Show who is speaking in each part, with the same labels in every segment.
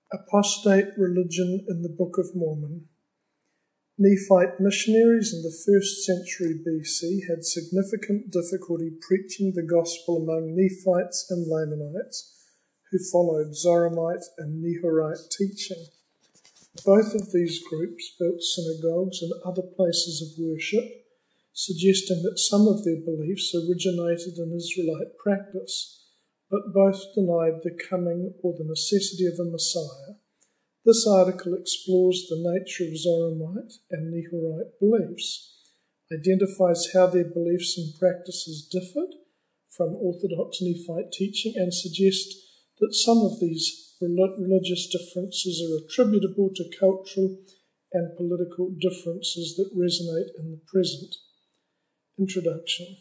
Speaker 1: Apostate religion in the Book of Mormon. Nephite missionaries in the 1st century BC had significant difficulty preaching the gospel among Nephites and Lamanites who followed Zoramite and Nehorite teaching. Both of these groups built synagogues and other places of worship, suggesting that some of their beliefs originated in Israelite practice, but both denied the coming or the necessity of a Messiah. This article explores the nature of Zoramite and Nehorite beliefs, identifies how their beliefs and practices differed from Orthodox Nephite teaching, and suggests that some of these religious differences are attributable to cultural and political differences that resonate in the present. Introduction.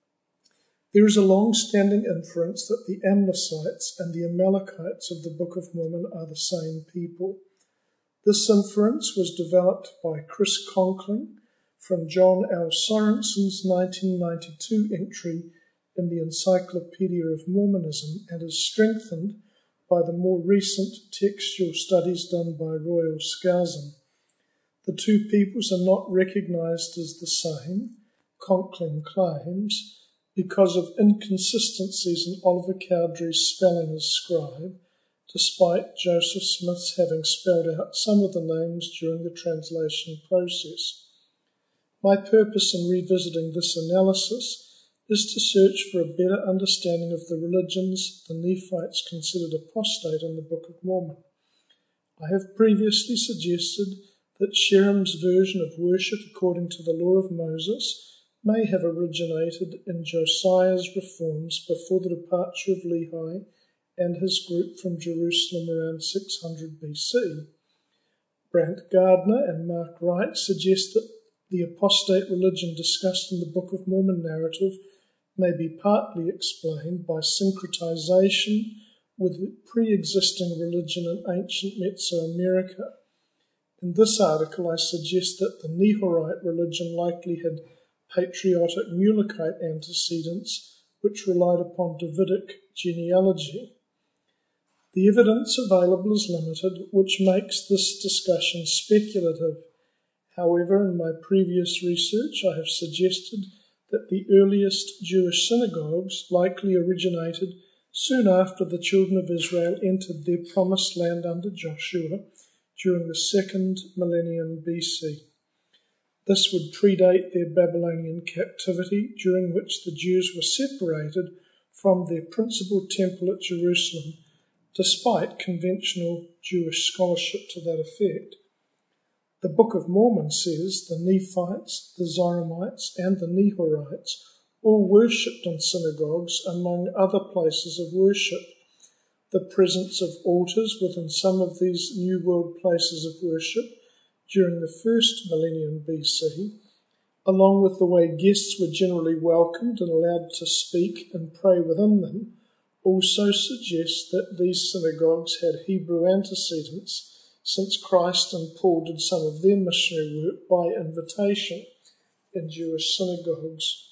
Speaker 1: There is a long-standing inference that the Amlicites and the Amalekites of the Book of Mormon are the same people. This inference was developed by Chris Conkling from John L. Sorensen's 1992 entry in the Encyclopedia of Mormonism and is strengthened by the more recent textual studies done by Royal Skousen. The two peoples are not recognized as the same, Conkling claims, because of inconsistencies in Oliver Cowdery's spelling as scribe, despite Joseph Smith's having spelled out some of the names during the translation process. My purpose in revisiting this analysis is to search for a better understanding of the religions the Nephites considered apostate in the Book of Mormon. I have previously suggested that Sherham's version of worship according to the law of Moses may have originated in Josiah's reforms before the departure of Lehi and his group from Jerusalem around 600 BC. Brant Gardner and Mark Wright suggest that the apostate religion discussed in the Book of Mormon narrative may be partly explained by syncretization with pre-existing religion in ancient Mesoamerica. In this article, I suggest that the Nehorite religion likely had patriotic Mulekite antecedents which relied upon Davidic genealogy. The evidence available is limited, which makes this discussion speculative. However, in my previous research, I have suggested that the earliest Jewish synagogues likely originated soon after the children of Israel entered their promised land under Joshua during the 2nd millennium BC. This would predate their Babylonian captivity, during which the Jews were separated from their principal temple at Jerusalem, despite conventional Jewish scholarship to that effect. The Book of Mormon says the Nephites, the Zoramites, and the Nehorites all worshipped in synagogues, among other places of worship. The presence of altars within some of these New World places of worship during the 1st millennium BC, along with the way guests were generally welcomed and allowed to speak and pray within them, also suggests that these synagogues had Hebrew antecedents, since Christ and Paul did some of their missionary work by invitation in Jewish synagogues.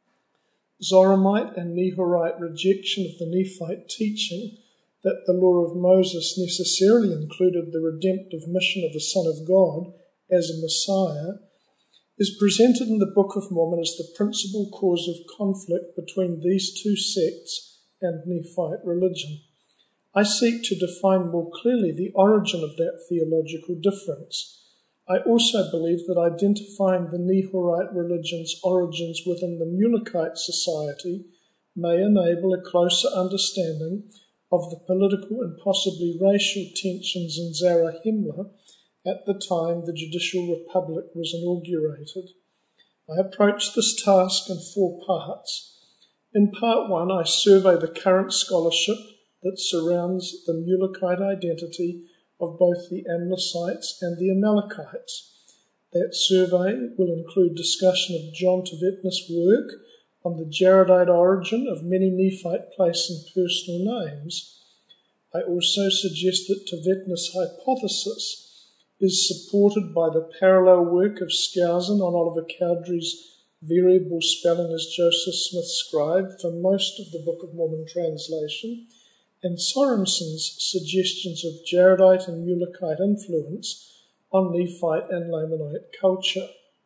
Speaker 1: Zoramite and Nehorite rejection of the Nephite teaching that the law of Moses necessarily included the redemptive mission of the Son of God as a Messiah is presented in the Book of Mormon as the principal cause of conflict between these two sects and Nephite religion. I seek to define more clearly the origin of that theological difference. I also believe that identifying the Nehorite religion's origins within the Mulekite society may enable a closer understanding of the political and possibly racial tensions in Zarahemla at the time the Judicial Republic was inaugurated. I approach this task in 4 parts. In part 1, I survey the current scholarship that surrounds the Mulekite identity of both the Amlicites and the Amalekites. That survey will include discussion of John Tvetnes' work on the Jaredite origin of many Nephite place and personal names. I also suggest that Tvetnes' hypothesis is supported by the parallel work of Skousen on Oliver Cowdery's variable spelling as Joseph Smith's scribe for most of the Book of Mormon translation, and Sorensen's suggestions of Jaredite and Mulekite influence on Nephite and Lamanite culture.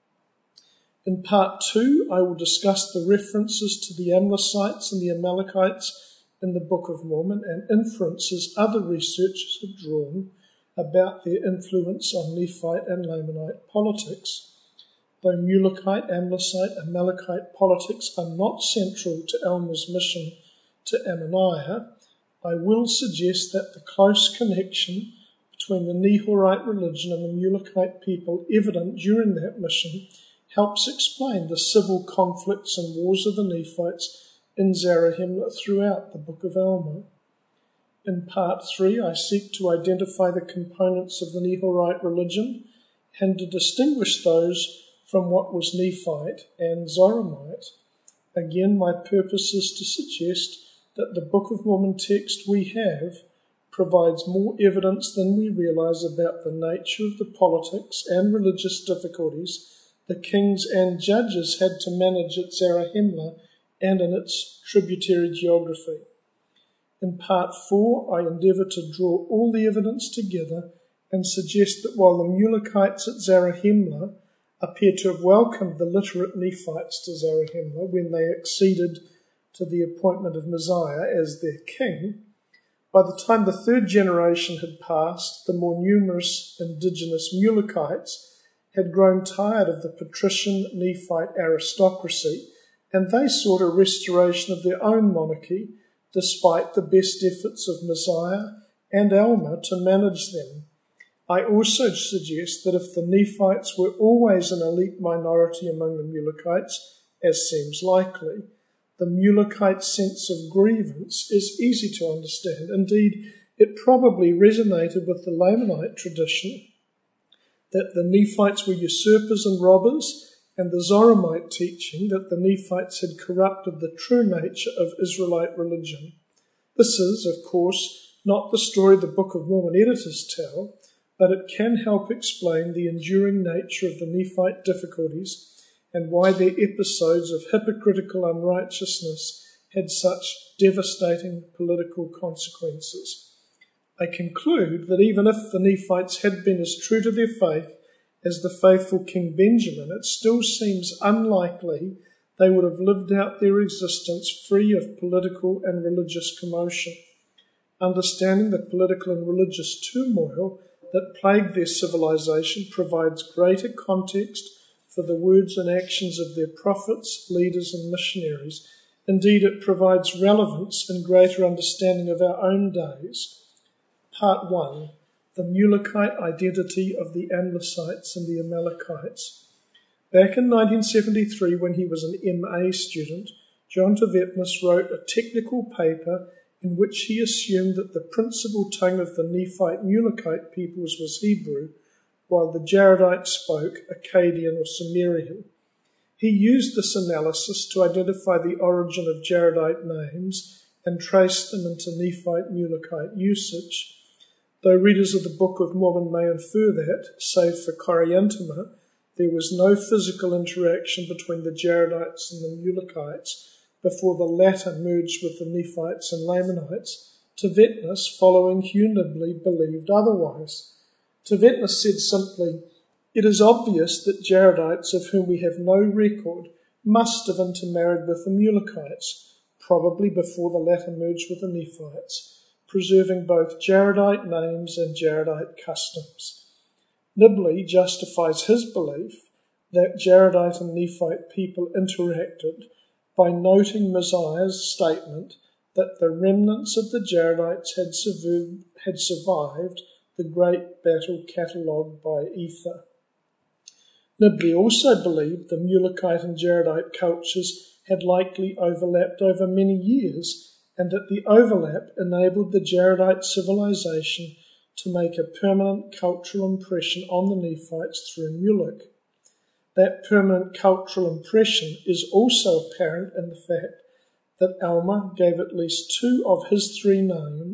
Speaker 1: In part 2, I will discuss the references to the Amlicites and the Amalekites in the Book of Mormon and inferences other researchers have drawn about their influence on Nephite and Lamanite politics. Though Mulekite, Amlicite, Amalekite politics are not central to Alma's mission to Ammonihah, I will suggest that the close connection between the Nehorite religion and the Mulekite people evident during that mission helps explain the civil conflicts and wars of the Nephites in Zarahemla throughout the Book of Alma. In part 3, I seek to identify the components of the Nehorite religion and to distinguish those from what was Nephite and Zoramite. Again, my purpose is to suggest that the Book of Mormon text we have provides more evidence than we realize about the nature of the politics and religious difficulties the kings and judges had to manage at Zarahemla and in its tributary geography. In part 4, I endeavour to draw all the evidence together and suggest that while the Mulekites at Zarahemla appear to have welcomed the literate Nephites to Zarahemla when they acceded to the appointment of Messiah as their king, by the time the third generation had passed, the more numerous indigenous Mulekites had grown tired of the patrician Nephite aristocracy, and they sought a restoration of their own monarchy, despite the best efforts of Messiah and Alma to manage them. I also suggest that if the Nephites were always an elite minority among the Mulekites, as seems likely, the Mulekite sense of grievance is easy to understand. Indeed, it probably resonated with the Lamanite tradition that the Nephites were usurpers and robbers, and the Zoramite teaching that the Nephites had corrupted the true nature of Israelite religion. This is, of course, not the story the Book of Mormon editors tell, but it can help explain the enduring nature of the Nephite difficulties and why their episodes of hypocritical unrighteousness had such devastating political consequences. I conclude that even if the Nephites had been as true to their faith as the faithful King Benjamin, it still seems unlikely they would have lived out their existence free of political and religious commotion. Understanding the political and religious turmoil that plagued their civilization provides greater context for the words and actions of their prophets, leaders, and missionaries. Indeed, it provides relevance and greater understanding of our own days. Part 1. The Mulekite Identity of the Amlicites and the Amalekites. Back in 1973, when he was an MA student, John Tveitmus wrote a technical paper in which he assumed that the principal tongue of the Nephite Mulekite peoples was Hebrew, while the Jaredites spoke Akkadian or Sumerian. He used this analysis to identify the origin of Jaredite names and trace them into Nephite Mulekite usage. Though readers of the Book of Mormon may infer that, save for Coriantumr, there was no physical interaction between the Jaredites and the Mulekites before the latter merged with the Nephites and Lamanites, Tveitmus, following Hugh Nibley, believed otherwise. Tveitmus said simply, "It is obvious that Jaredites, of whom we have no record, must have intermarried with the Mulekites, probably before the latter merged with the Nephites, preserving both Jaredite names and Jaredite customs." Nibley justifies his belief that Jaredite and Nephite people interacted by noting Messiah's statement that the remnants of the Jaredites had survived the great battle catalogued by Ether. Nibley also believed the Mulekite and Jaredite cultures had likely overlapped over many years, and that the overlap enabled the Jaredite civilization to make a permanent cultural impression on the Nephites through Mulek. That permanent cultural impression is also apparent in the fact that Alma gave at least 2 of his 3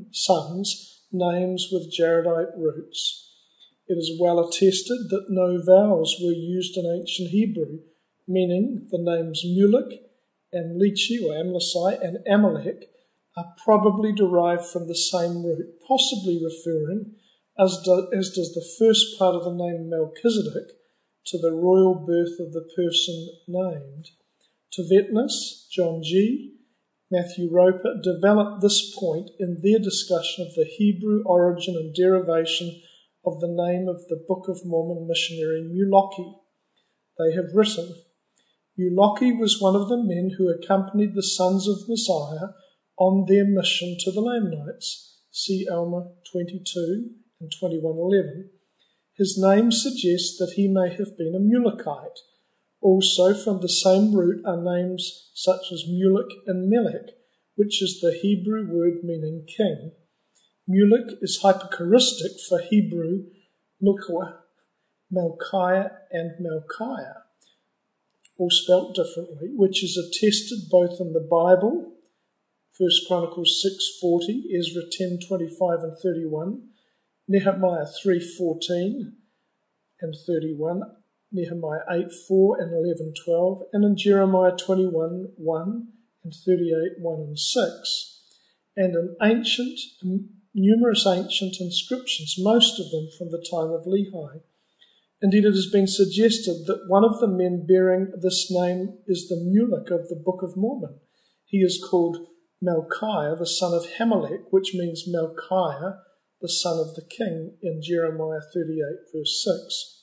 Speaker 1: sons names with Jaredite roots. It is well attested that no vowels were used in ancient Hebrew, meaning the names Mulek, Amlici or Amlici, and Amalek are probably derived from the same root, possibly referring, as does the first part of the name Melchizedek, to the royal birth of the person named. Tvetnus, John G., Matthew Roper developed this point in their discussion of the Hebrew origin and derivation of the name of the Book of Mormon missionary Muloki. They have written, Muloki was one of the men who accompanied the Sons of Messiah on their mission to the Lamanites. See Alma 22 and 21:11. His name suggests that he may have been a Mulekite. Also from the same root are names such as Mulek and Melech, which is the Hebrew word meaning king. Mulek is hyperchoristic for Hebrew Milkah, Melchiah and Melchiah, all spelt differently, which is attested both in the Bible, 1 Chronicles 6:40, Ezra 10:25 and 31, Nehemiah 3:14 and 31, Nehemiah 8:4 and 11:12, and in Jeremiah 21:1 and 38:1 and 6, and in numerous ancient inscriptions, most of them from the time of Lehi. Indeed, it has been suggested that one of the men bearing this name is the Mulek of the Book of Mormon. He is called Melchiah, the son of Hamelech, which means Melchiah, the son of the king, in Jeremiah 38, verse 6.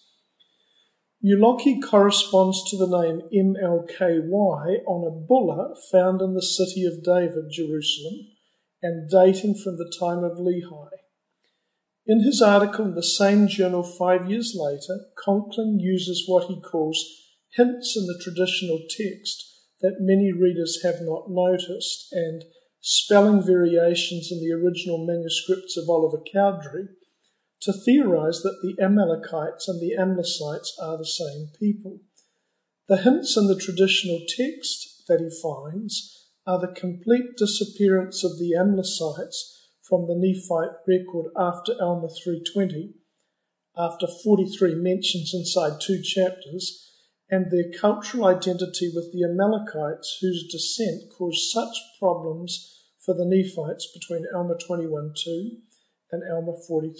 Speaker 1: Muloki corresponds to the name MLKY on a bulla found in the city of David, Jerusalem, and dating from the time of Lehi. In his article in the same journal 5 years later, Conkling uses what he calls hints in the traditional text that many readers have not noticed and spelling variations in the original manuscripts of Oliver Cowdery to theorize that the Amalekites and the Amlicites are the same people. The hints in the traditional text that he finds are the complete disappearance of the Amlicites from the Nephite record after Alma 3:20, after 43 mentions inside 2 chapters, and their cultural identity with the Amalekites, whose descent caused such problems for the Nephites between Alma 21:2 and Alma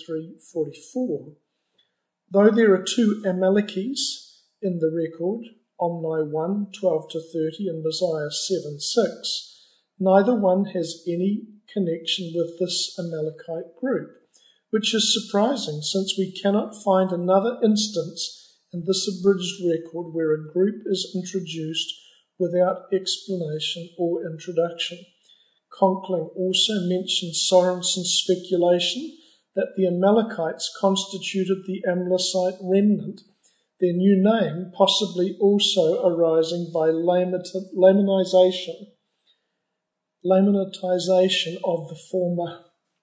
Speaker 1: 43:44. Though there are 2 Amalekes in the record, Omni 1:12-30 and Mosiah 7:6, neither one has any connection with this Amalekite group, which is surprising since we cannot find another instance in this abridged record where a group is introduced without explanation or introduction. Conkling also mentions Sorensen's speculation that the Amalekites constituted the Amlicite remnant, their new name possibly also arising by Lamanization of the former.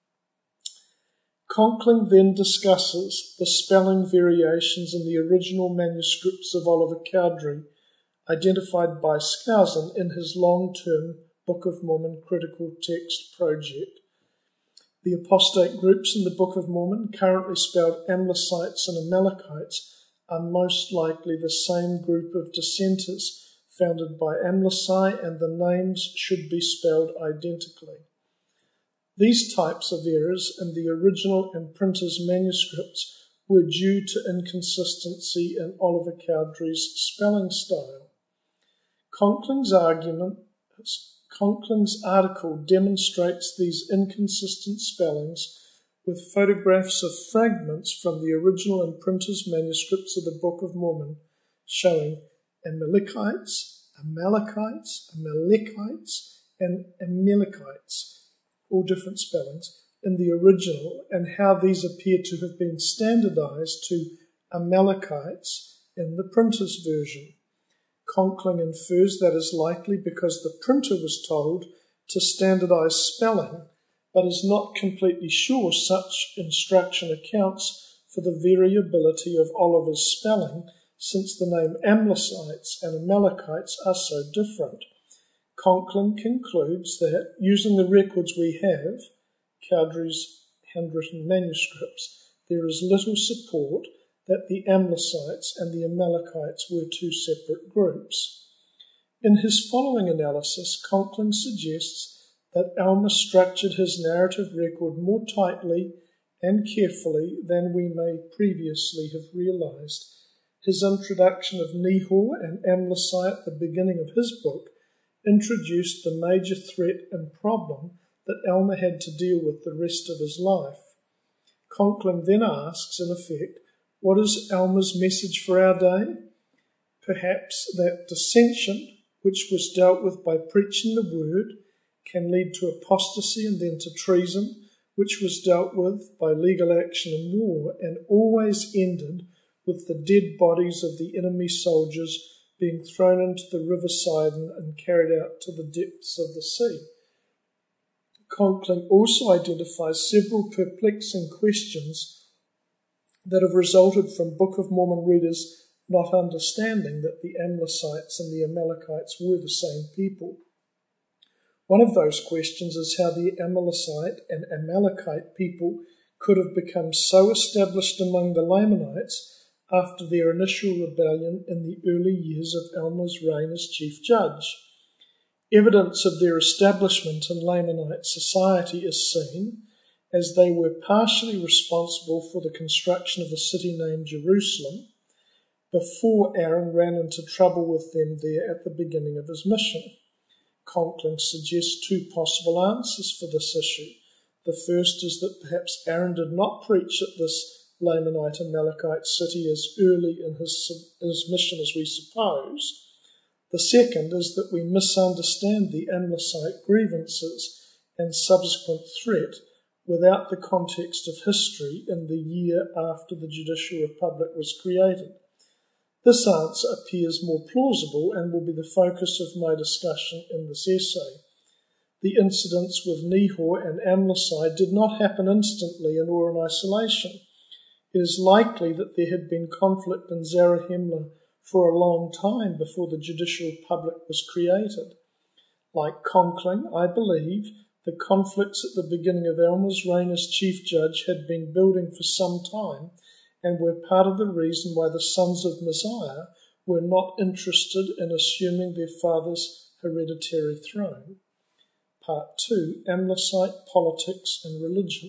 Speaker 1: Conkling then discusses the spelling variations in the original manuscripts of Oliver Cowdery, identified by Skousen in his long-term Book of Mormon critical text project. The apostate groups in the Book of Mormon, currently spelled Amlicites and Amalekites, are most likely the same group of dissenters founded by Amlici, and the names should be spelled identically. These types of errors in the original and printer's manuscripts were due to inconsistency in Oliver Cowdery's spelling style. Conkling's article demonstrates these inconsistent spellings with photographs of fragments from the original and printer's manuscripts of the Book of Mormon showing Amalekites, and Amalekites, all different spellings, in the original, and how these appear to have been standardized to Amalekites in the printer's version. Conkling infers that is likely because the printer was told to standardize spelling, but is not completely sure such instruction accounts for the variability of Oliver's spelling, since the name Amlicites and Amalekites are so different. Conkling concludes that, using the records we have, Cowdery's handwritten manuscripts, there is little support that the Amlicites and the Amalekites were 2 separate groups. In his following analysis, Conkling suggests that Alma structured his narrative record more tightly and carefully than we may previously have realized. His introduction of Nehor and Amlici at the beginning of his book introduced the major threat and problem that Alma had to deal with the rest of his life. Conkling then asks, in effect, what is Alma's message for our day? Perhaps that dissension, which was dealt with by preaching the word, can lead to apostasy and then to treason, which was dealt with by legal action and war, and always ended with the dead bodies of the enemy soldiers being thrown into the river Sidon and carried out to the depths of the sea. Conkling also identifies several perplexing questions that have resulted from Book of Mormon readers not understanding that the Amlicites and the Amalekites were the same people. One of those questions is how the Amalekite and Amalekite people could have become so established among the Lamanites after their initial rebellion in the early years of Alma's reign as chief judge. Evidence of their establishment in Lamanite society is seen, as they were partially responsible for the construction of a city named Jerusalem before Aaron ran into trouble with them there at the beginning of his mission. Conkling suggests two possible answers for this issue. The first is that perhaps Aaron did not preach at this Lamanite Amalekite city as early in his mission as we suppose. The second is that we misunderstand the Amlicite grievances and subsequent threat without the context of history in the year after the Judicial Republic was created. This answer appears more plausible and will be the focus of my discussion in this essay. The incidents with Nehor and Amlici did not happen instantly and or in isolation. It is likely that there had been conflict in Zarahemla for a long time before the Judicial Republic was created. Like Conkling, I believe the conflicts at the beginning of Alma's reign as chief judge had been building for some time and were part of the reason why the sons of Messiah were not interested in assuming their father's hereditary throne. Part 2, Amlicite Politics and Religion.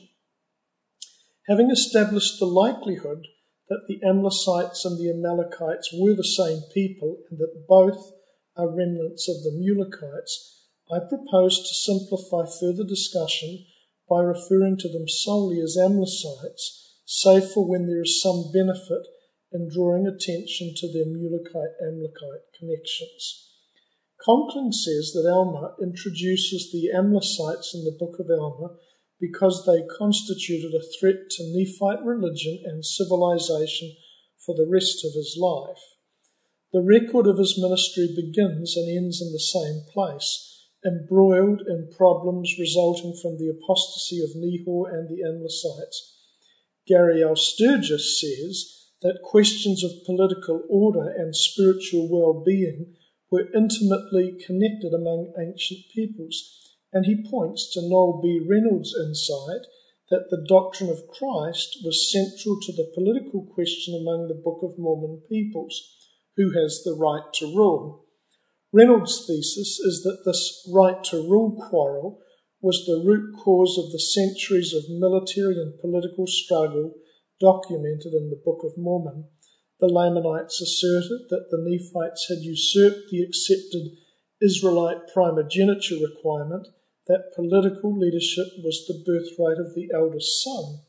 Speaker 1: Having established the likelihood that the Amlicites and the Amalekites were the same people and that both are remnants of the Mulekites, I propose to simplify further discussion by referring to them solely as Amlicites, save for when there is some benefit in drawing attention to their Mulekite-Amalekite connections. Conkling says that Alma introduces the Amlicites in the Book of Alma because they constituted a threat to Nephite religion and civilization for the rest of his life. The record of his ministry begins and ends in the same place, embroiled in problems resulting from the apostasy of Nehor and the Amlicites. Gary L. Sturgis says that questions of political order and spiritual well-being were intimately connected among ancient peoples, and he points to Noel B. Reynolds' insight that the doctrine of Christ was central to the political question among the Book of Mormon peoples, who has the right to rule. Reynolds' thesis is that this right to rule quarrel was the root cause of the centuries of military and political struggle documented in the Book of Mormon. The Lamanites asserted that the Nephites had usurped the accepted Israelite primogeniture requirement that political leadership was the birthright of the eldest son.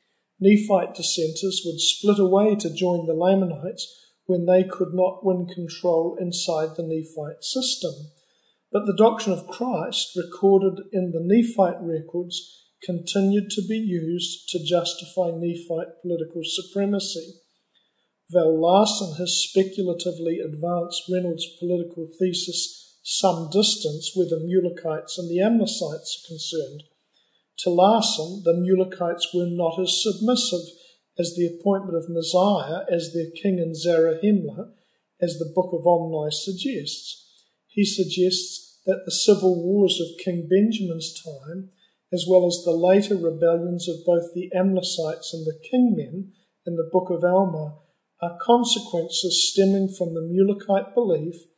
Speaker 1: Nephite dissenters would split away to join the Lamanites when they could not win control inside the Nephite system. But the doctrine of Christ, recorded in the Nephite records, continued to be used to justify Nephite political supremacy. Val Larson has speculatively advanced Reynolds' political thesis some distance where the Mulekites and the Amlicites are concerned. To Larson, the Mulekites were not as submissive as the appointment of Messiah as their king in Zarahemla, as the Book of Omni suggests. He suggests that the civil wars of King Benjamin's time, as well as the later rebellions of both the Amlicites and the kingmen in the Book of Alma, are consequences stemming from the Mulekite belief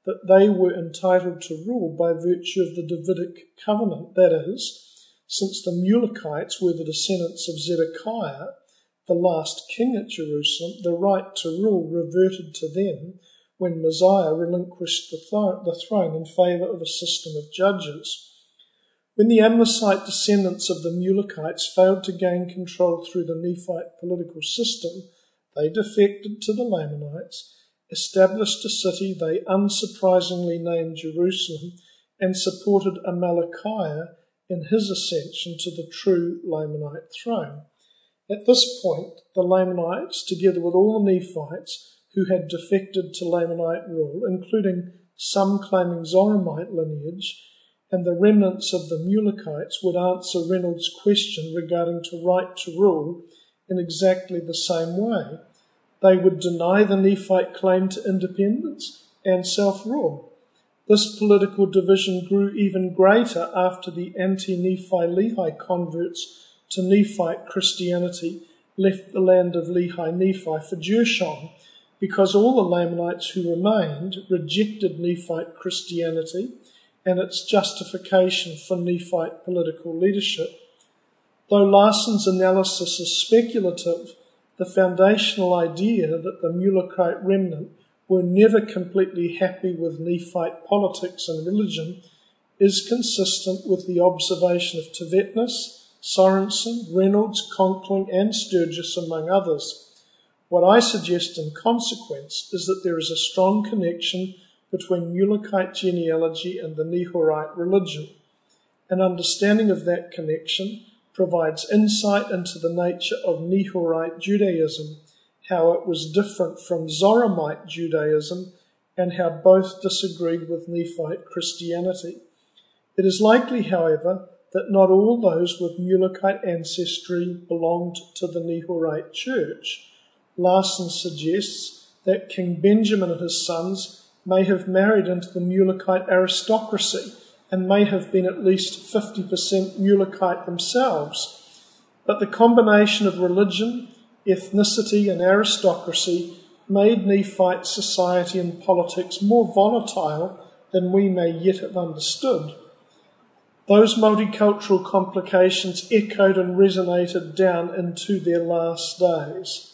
Speaker 1: that they were entitled to rule by virtue of the Davidic covenant, that is, since the Mulekites were the descendants of Zedekiah, the last king at Jerusalem, the right to rule reverted to them when Messiah relinquished the throne in favour of a system of judges. When the Amlissite descendants of the Mulekites failed to gain control through the Nephite political system, they defected to the Lamanites, established a city they unsurprisingly named Jerusalem, and supported Amalickiah in his ascension to the true Lamanite throne. At this point, the Lamanites, together with all the Nephites who had defected to Lamanite rule, including some claiming Zoramite lineage, and the remnants of the Mulekites, would answer Reynolds' question regarding to right to rule in exactly the same way. They would deny the Nephite claim to independence and self-rule. This political division grew even greater after the anti-Nephi-Lehi converts to Nephite Christianity left the land of Lehi-Nephi for Jershon, because all the Lamanites who remained rejected Nephite Christianity and its justification for Nephite political leadership. Though Larson's analysis is speculative, the foundational idea that the Mulekite remnant were never completely happy with Nephite politics and religion is consistent with the observation of Tvetnes, Sorensen, Reynolds, Conkling and Sturgis, among others. What I suggest in consequence is that there is a strong connection between Mulekite genealogy and the Nehorite religion. An understanding of that connection provides insight into the nature of Nehorite Judaism, how it was different from Zoramite Judaism, and how both disagreed with Nephite Christianity. It is likely, however, that not all those with Mulekite ancestry belonged to the Nehorite church. Larson suggests that King Benjamin and his sons may have married into the Mulekite aristocracy and may have been at least 50% Mulekite themselves. But the combination of religion, ethnicity and aristocracy made Nephite society and politics more volatile than we may yet have understood. Those multicultural complications echoed and resonated down into their last days.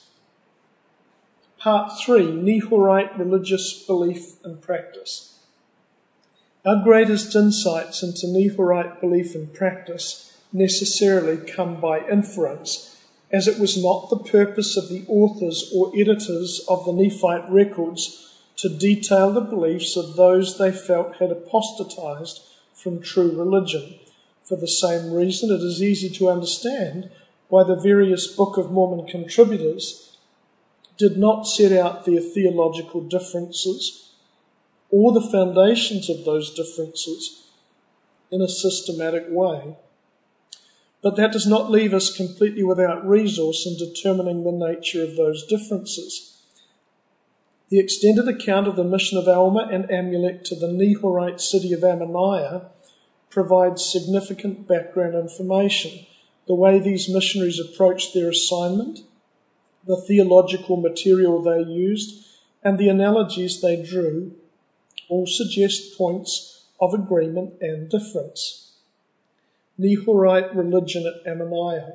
Speaker 1: Part 3, Nehorite Religious Belief and Practice. Our greatest insights into Nehorite belief and practice necessarily come by inference, as it was not the purpose of the authors or editors of the Nephite records to detail the beliefs of those they felt had apostatized from true religion. For the same reason, it is easy to understand why the various Book of Mormon contributors did not set out their theological differences or the foundations of those differences in a systematic way. But that does not leave us completely without resource in determining the nature of those differences. The extended account of the mission of Alma and Amulek to the Nehorite city of Ammonihah provides significant background information. The way these missionaries approached their assignment, the theological material they used, and the analogies they drew all suggest points of agreement and difference. Nehorite religion at Ammonihah.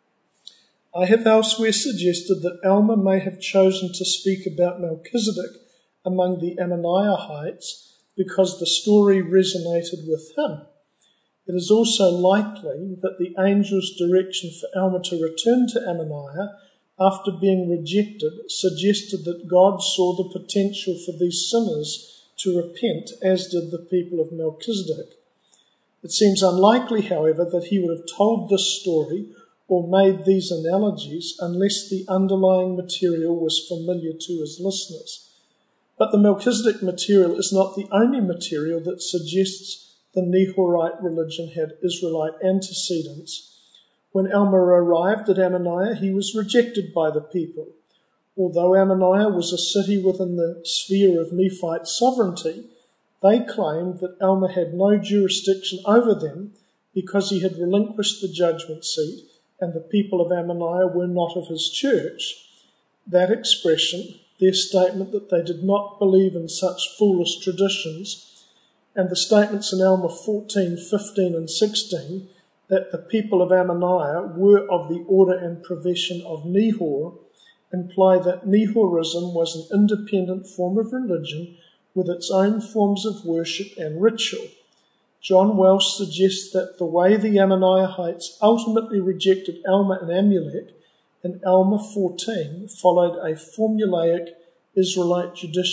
Speaker 1: I have elsewhere suggested that Alma may have chosen to speak about Melchizedek among the Ammoniahites because the story resonated with him. It is also likely that the angel's direction for Alma to return to Ammonihah after being rejected suggested that God saw the potential for these sinners to repent, as did the people of Melchizedek. It seems unlikely, however, that he would have told this story or made these analogies unless the underlying material was familiar to his listeners. But the Melchizedek material is not the only material that suggests the Nehorite religion had Israelite antecedents. When Alma arrived at Ammonihah, he was rejected by the people. Although Ammonihah was a city within the sphere of Nephite sovereignty, they claimed that Alma had no jurisdiction over them because he had relinquished the judgment seat and the people of Ammonihah were not of his church. That expression, their statement that they did not believe in such foolish traditions, and the statements in Alma 14, 15 and 16 that the people of Ammonihah were of the order and profession of Nehor, imply that Nehorism was an independent form of religion with its own forms of worship and ritual. John Welsh suggests that the way the Ammoniahites ultimately rejected Alma and Amulek in Alma 14 followed a formulaic Israelite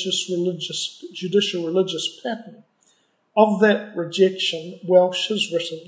Speaker 1: judicial religious pattern. Of that rejection, Welsh has written,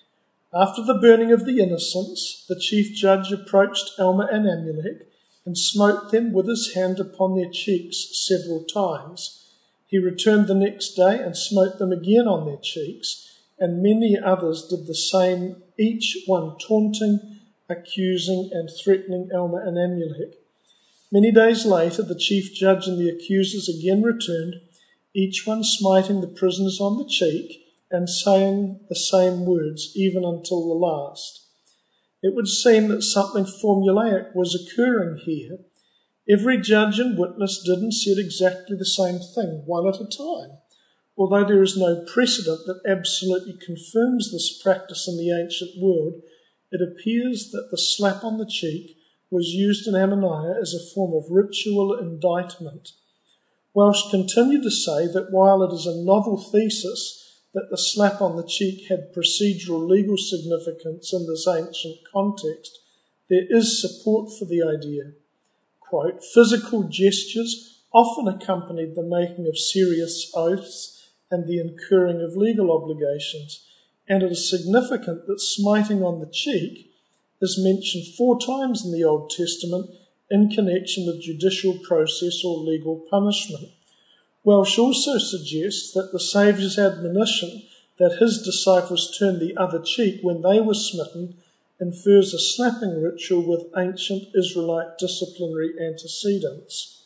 Speaker 1: "After the burning of the innocents, the chief judge approached Alma and Amulek and smote them with his hand upon their cheeks several times. He returned the next day and smote them again on their cheeks, and many others did the same, each one taunting, accusing, and threatening Alma and Amulek. Many days later, the chief judge and the accusers again returned, each one smiting the prisoners on the cheek and saying the same words, even until the last. It would seem that something formulaic was occurring here. Every judge and witness did and said exactly the same thing, one at a time. Although there is no precedent that absolutely confirms this practice in the ancient world, it appears that the slap on the cheek was used in Ammonihah as a form of ritual indictment. Welsh continued to say that while it is a novel thesis that the slap on the cheek had procedural legal significance in this ancient context, there is support for the idea. Quote, "Physical gestures often accompanied the making of serious oaths and the incurring of legal obligations, and it is significant that smiting on the cheek is mentioned 4 times in the Old Testament in connection with judicial process or legal punishment. Welsh also suggests that the Saviour's admonition that his disciples turn the other cheek when they were smitten infers a slapping ritual with ancient Israelite disciplinary antecedents.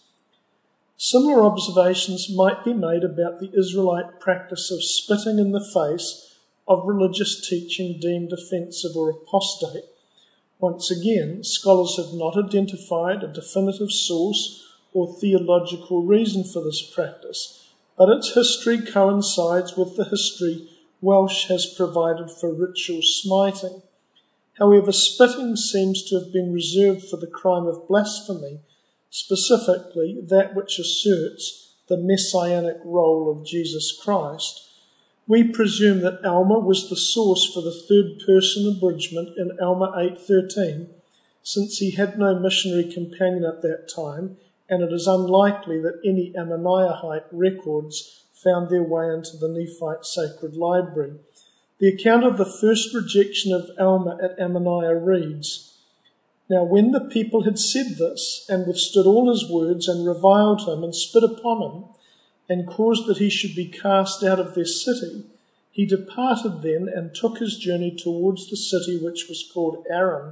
Speaker 1: Similar observations might be made about the Israelite practice of spitting in the face of religious teaching deemed offensive or apostate. Once again, scholars have not identified a definitive source or theological reason for this practice, but its history coincides with the history Welsh has provided for ritual smiting. However, spitting seems to have been reserved for the crime of blasphemy, specifically that which asserts the messianic role of Jesus Christ. We presume that Alma was the source for the third-person abridgment in Alma 8:13, since he had no missionary companion at that time, and it is unlikely that any Ammoniahite records found their way into the Nephite sacred library. The account of the first rejection of Alma at Ammonihah reads, "Now when the people had said this, and withstood all his words, and reviled him, and spit upon him, and caused that he should be cast out of their city, he departed then, and took his journey towards the city which was called Aram.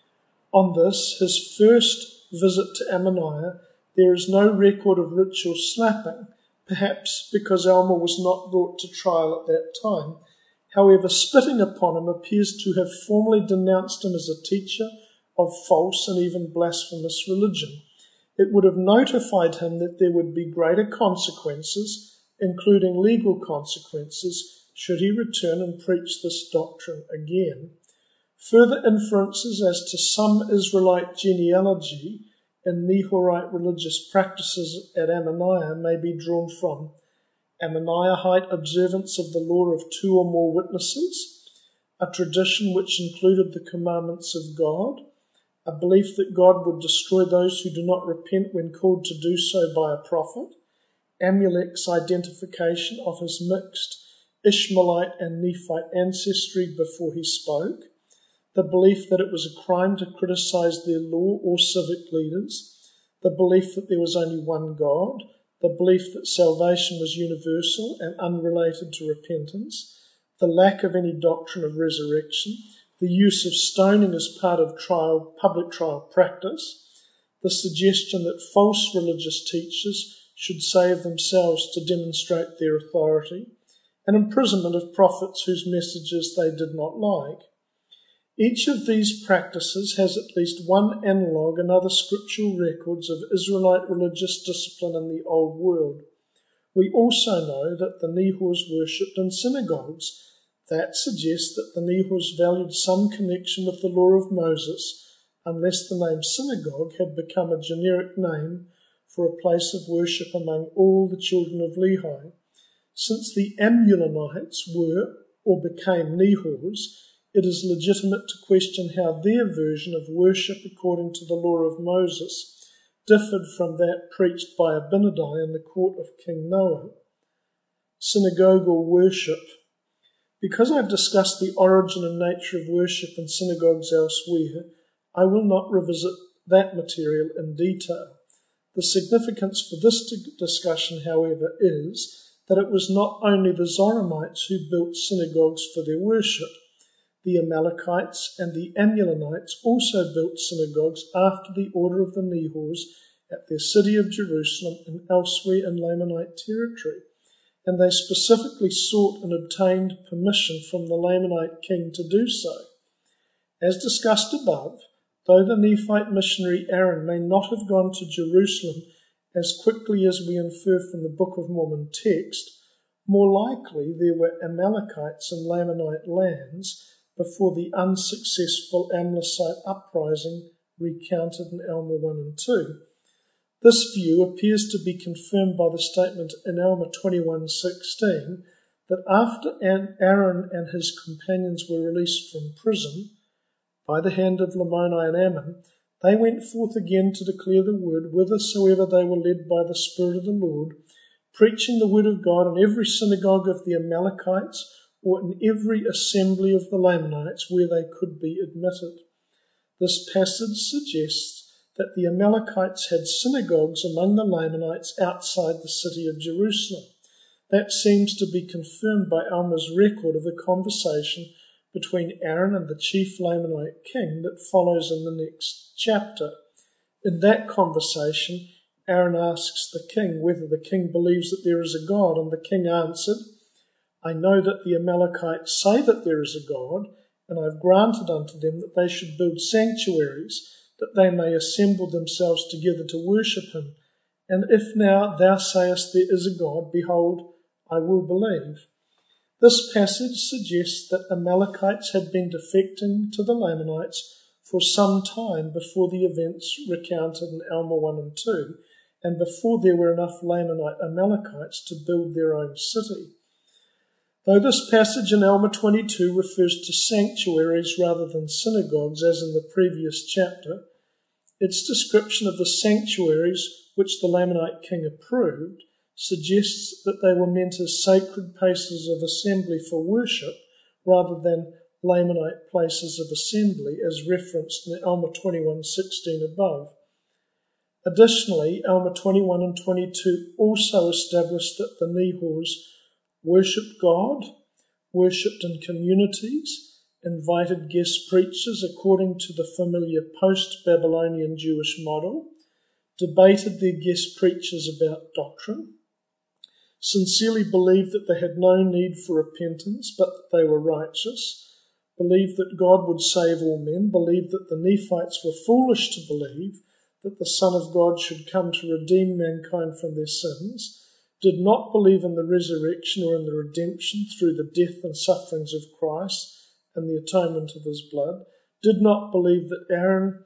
Speaker 1: On this, his first visit to Ammonihah, there is no record of ritual slapping, perhaps because Alma was not brought to trial at that time. However, spitting upon him appears to have formally denounced him as a teacher of false and even blasphemous religion. It would have notified him that there would be greater consequences, including legal consequences, should he return and preach this doctrine again. Further inferences as to some Israelite genealogy and Nehorite religious practices at Ammonihah may be drawn from Ammoniahite observance of the law of 2 or more witnesses, a tradition which included the commandments of God, a belief that God would destroy those who do not repent when called to do so by a prophet, Amulek's identification of his mixed Ishmaelite and Nephite ancestry before he spoke, the belief that it was a crime to criticize their law or civic leaders, the belief that there was only one God, the belief that salvation was universal and unrelated to repentance, the lack of any doctrine of resurrection, the use of stoning as part of public trial practice, the suggestion that false religious teachers should save themselves to demonstrate their authority, and imprisonment of prophets whose messages they did not like. Each of these practices has at least one analogue in other scriptural records of Israelite religious discipline in the Old World. We also know that the Nehors worshipped in synagogues. That suggests that the Nehors valued some connection with the law of Moses, unless the name synagogue had become a generic name for a place of worship among all the children of Lehi. Since the Amulonites were or became Nehors, it is legitimate to question how their version of worship according to the law of Moses differed from that preached by Abinadi in the court of King Noah. Synagogal worship. Because I've discussed the origin and nature of worship in synagogues elsewhere, I will not revisit that material in detail. The significance for this discussion, however, is that it was not only the Zoramites who built synagogues for their worship. The Amalekites and the Amulonites also built synagogues after the order of the Nehors at their city of Jerusalem and elsewhere in Lamanite territory, and they specifically sought and obtained permission from the Lamanite king to do so. As discussed above, though the Nephite missionary Aaron may not have gone to Jerusalem as quickly as we infer from the Book of Mormon text, more likely there were Amalekites in Lamanite lands before the unsuccessful Amlecite uprising recounted in Alma 1 and 2. This view appears to be confirmed by the statement in Alma 21:16 that after Aaron and his companions were released from prison by the hand of Lamoni and Ammon, they went forth again to declare the word whithersoever they were led by the Spirit of the Lord, preaching the word of God in every synagogue of the Amalekites or in every assembly of the Lamanites where they could be admitted. This passage suggests that the Amalekites had synagogues among the Lamanites outside the city of Jerusalem. That seems to be confirmed by Alma's record of the conversation between Aaron and the chief Lamanite king that follows in the next chapter. In that conversation, Aaron asks the king whether the king believes that there is a God, and the king answered, I know that the Amalekites say that there is a God, and I have granted unto them that they should build sanctuaries, that they may assemble themselves together to worship him. And if now thou sayest there is a God, behold, I will believe. This passage suggests that Amalekites had been defecting to the Lamanites for some time before the events recounted in Alma 1 and 2, and before there were enough Lamanite Amalekites to build their own city. Though this passage in Alma 22 refers to sanctuaries rather than synagogues, as in the previous chapter, its description of the sanctuaries which the Lamanite king approved suggests that they were meant as sacred places of assembly for worship rather than Lamanite places of assembly, as referenced in Alma 21:16 above. Additionally, Alma 21 and 22 also established that the Nehors worshipped God, worshipped in communities, invited guest preachers according to the familiar post-Babylonian Jewish model, debated their guest preachers about doctrine, sincerely believed that they had no need for repentance but that they were righteous, believed that God would save all men, believed that the Nephites were foolish to believe that the Son of God should come to redeem mankind from their sins, did not believe in the resurrection or in the redemption through the death and sufferings of Christ and the atonement of his blood, did not believe that Aaron,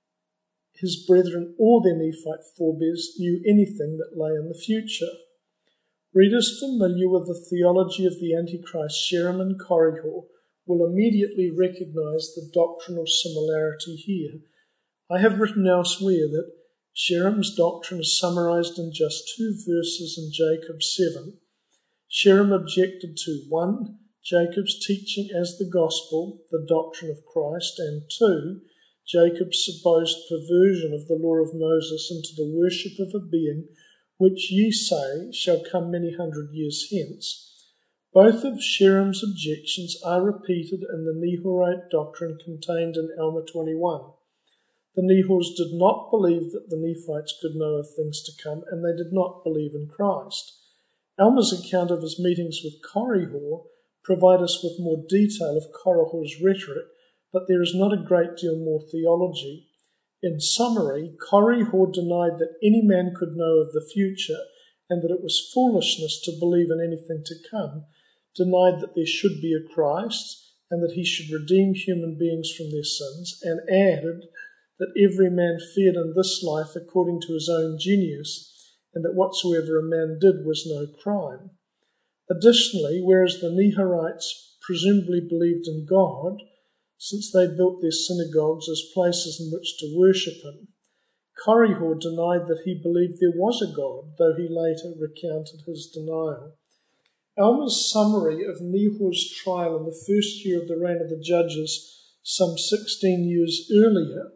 Speaker 1: his brethren, or their Nephite forebears knew anything that lay in the future. Readers familiar with the theology of the Antichrist, Sherem and Korihor, will immediately recognize the doctrinal similarity here. I have written elsewhere that Sherem's doctrine is summarized in just 2 verses in Jacob 7. Sherem objected to 1. Jacob's teaching as the gospel, the doctrine of Christ, and 2. Jacob's supposed perversion of the law of Moses into the worship of a being which ye say shall come many 100 years hence. Both of Sherem's objections are repeated in the Nehorite doctrine contained in Alma 21. The Nehors did not believe that the Nephites could know of things to come, and they did not believe in Christ. Alma's account of his meetings with Korihor provide us with more detail of Korihor's rhetoric, but there is not a great deal more theology. In summary, Korihor denied that any man could know of the future and that it was foolishness to believe in anything to come, denied that there should be a Christ and that he should redeem human beings from their sins, and added that every man fared in this life according to his own genius, and that whatsoever a man did was no crime. Additionally, whereas the Nehorites presumably believed in God, since they built their synagogues as places in which to worship him, Korihor denied that he believed there was a God, though he later recounted his denial. Alma's summary of Nehor's trial in the first year of the reign of the judges, some 16 years earlier,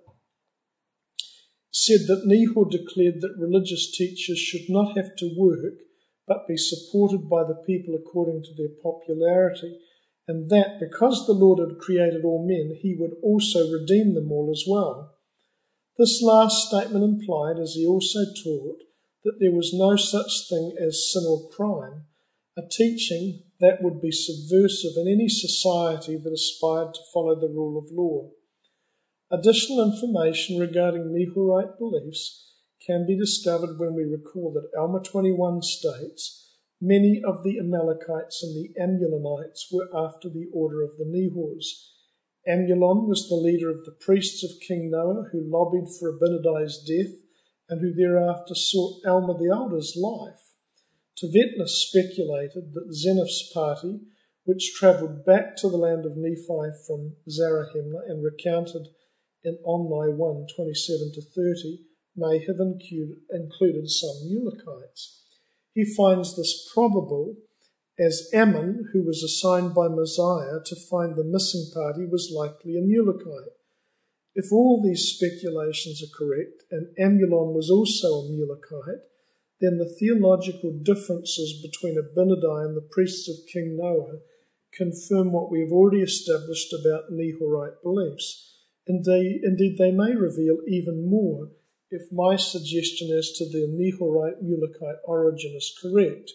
Speaker 1: said that Nehor declared that religious teachers should not have to work, but be supported by the people according to their popularity, and that because the Lord had created all men, he would also redeem them all as well. This last statement implied, as he also taught, that there was no such thing as sin or crime, a teaching that would be subversive in any society that aspired to follow the rule of law. Additional information regarding Nehorite beliefs can be discovered when we recall that Alma 21 states many of the Amalekites and the Amulonites were after the order of the Nehors. Amulon was the leader of the priests of King Noah who lobbied for Abinadi's death and who thereafter sought Alma the Elder's life. Tavetnus speculated that Zeniff's party, which travelled back to the land of Nephi from Zarahemla and recounted in Omni 1, 27-30, may have included some Mulekites. He finds this probable, as Ammon, who was assigned by Mosiah to find the missing party, was likely a Mulekite. If all these speculations are correct, and Amulon was also a Mulekite, then the theological differences between Abinadi and the priests of King Noah confirm what we have already established about Nehorite beliefs. Indeed, they may reveal even more if my suggestion as to the Nehorite-Mulekite origin is correct.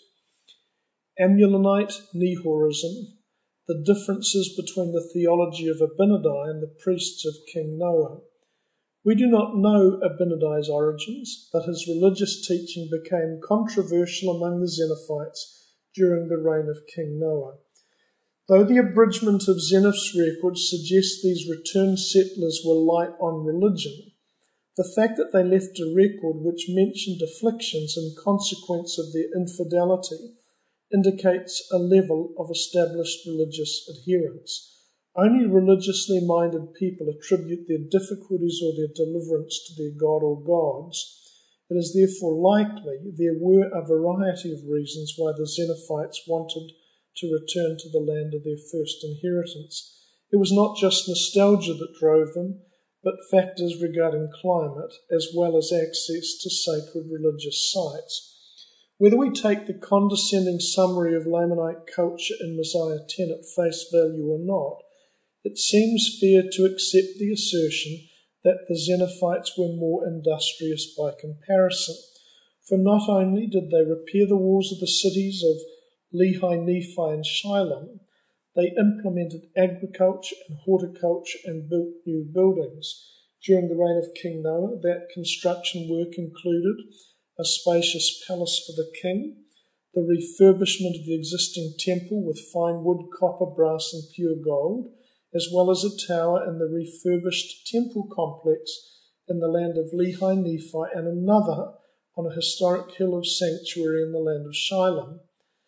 Speaker 1: Amulonite Nehorism, the differences between the theology of Abinadi and the priests of King Noah. We do not know Abinadi's origins, but his religious teaching became controversial among the Xenophites during the reign of King Noah. Though the abridgment of Zeniff's records suggests these returned settlers were light on religion, the fact that they left a record which mentioned afflictions in consequence of their infidelity indicates a level of established religious adherence. Only religiously minded people attribute their difficulties or their deliverance to their god or gods. It is therefore likely there were a variety of reasons why the Xenophites wanted to return to the land of their first inheritance. It was not just nostalgia that drove them, but factors regarding climate as well as access to sacred religious sites. Whether we take the condescending summary of Lamanite culture in Mosiah 10 at face value or not, it seems fair to accept the assertion that the Xenophites were more industrious by comparison, for not only did they repair the walls of the cities of Lehi, Nephi, and Shilom, they implemented agriculture and horticulture and built new buildings. During the reign of King Noah, that construction work included a spacious palace for the king, the refurbishment of the existing temple with fine wood, copper, brass, and pure gold, as well as a tower in the refurbished temple complex in the land of Lehi, Nephi, and another on a historic hill of sanctuary in the land of Shilom.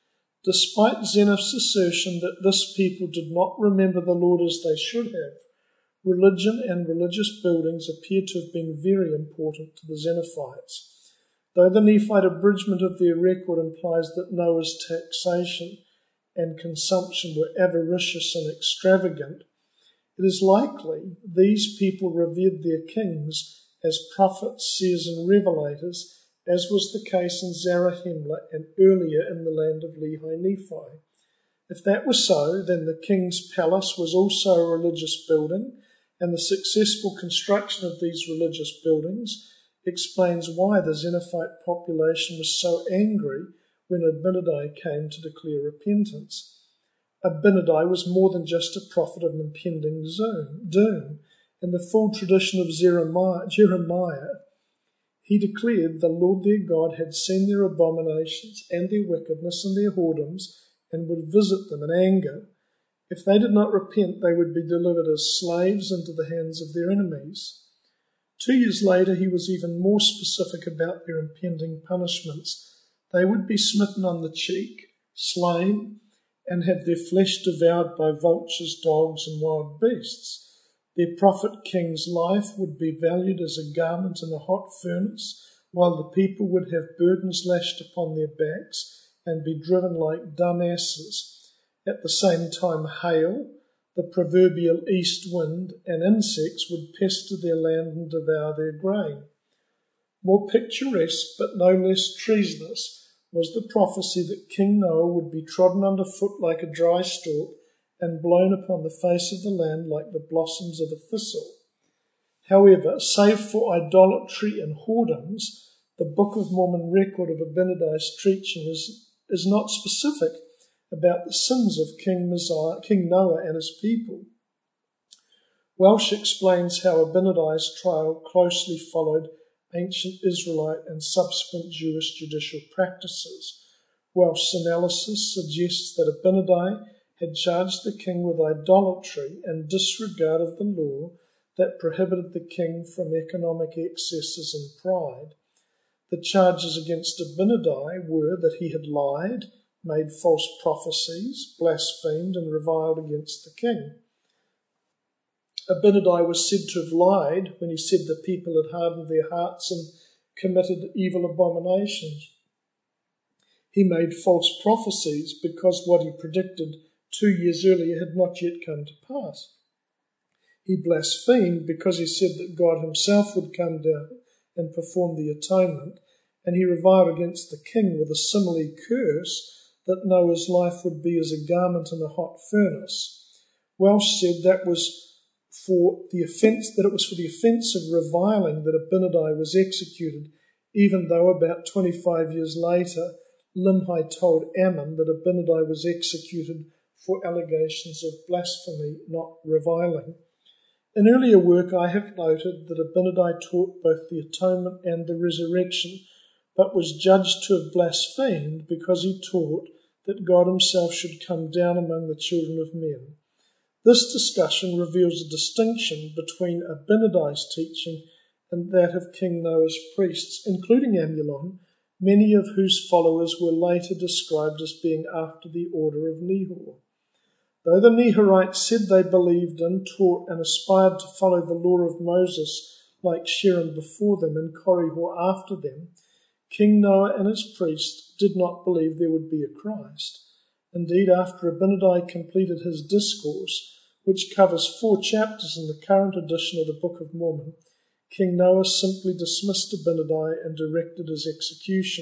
Speaker 1: Despite Zeniff's assertion that this people did not remember the Lord as they should have, religion and religious buildings appear to have been very important to the Xenophites. Though the Nephite abridgment of their record implies that Noah's taxation and consumption were avaricious and extravagant, it is likely these people revered their kings as prophets, seers, and revelators, as was the case in Zarahemla and earlier in the land of Lehi Nephi. If that was so, then the king's palace was also a religious building, and the successful construction of these religious buildings explains why the Xenophite population was so angry when Abinadi came to declare repentance. Abinadi was more than just a prophet of impending doom. In the full tradition of Jeremiah, he declared the Lord their God had seen their abominations and their wickedness and their whoredoms and would visit them in anger. If they did not repent, they would be delivered as slaves into the hands of their enemies. 2 years later, he was even more specific about their impending punishments. They would be smitten on the cheek, slain, and have their flesh devoured by vultures, dogs, and wild beasts. Their prophet king's life would be valued as a garment in a hot furnace, while the people would have burdens lashed upon their backs and be driven like dumb asses. At the same time, hail, the proverbial east wind, and insects would pester their land and devour their grain. More picturesque, but no less treasonous, was the prophecy that King Noah would be trodden underfoot like a dry stalk and blown upon the face of the land like the blossoms of a thistle. However, save for idolatry and whoredoms, the Book of Mormon record of Abinadi's teaching is not specific about the sins of King Noah and his people. Welsh explains how Abinadi's trial closely followed ancient Israelite and subsequent Jewish judicial practices. Welsh's analysis suggests that Abinadi had charged the king with idolatry and disregard of the law that prohibited the king from economic excesses and pride. The charges against Abinadi were that he had lied, made false prophecies, blasphemed, and reviled against the king. Abinadi was said to have lied when he said the people had hardened their hearts and committed evil abominations. He made false prophecies because what he predicted 2 years earlier had not yet come to pass. He blasphemed because he said that God himself would come down and perform the atonement, and he reviled against the king with a simile curse that Noah's life would be as a garment in a hot furnace. Welsh said that it was for the offence of reviling that Abinadi was executed, even though about 25 years later Limhi told Ammon that Abinadi was executed for allegations of blasphemy, not reviling. In earlier work I have noted that Abinadi taught both the atonement and the resurrection, but was judged to have blasphemed because he taught that God himself should come down among the children of men. This discussion reveals a distinction between Abinadi's teaching and that of King Noah's priests, including Amulon, many of whose followers were later described as being after the order of Nehor. Though the Nehorites said they believed in, taught, and aspired to follow the law of Moses like Sherem before them and Korihor after them, King Noah and his priests did not believe there would be a Christ. Indeed, after Abinadi completed his discourse, which covers 4 chapters in the current edition of the Book of Mormon, King Noah simply dismissed Abinadi and directed his execution.